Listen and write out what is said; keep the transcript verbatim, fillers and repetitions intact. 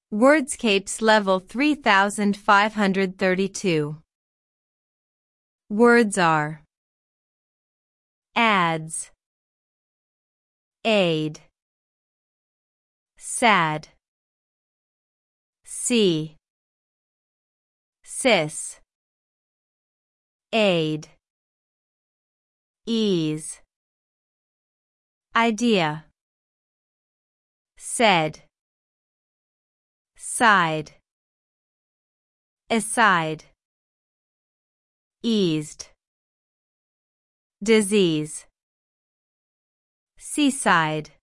Wordscapes level three thousand five hundred thirty-two. Words are ads, aid, sad, see, sis, aid, ease, idea, said, side, aside, eased, disease, seaside,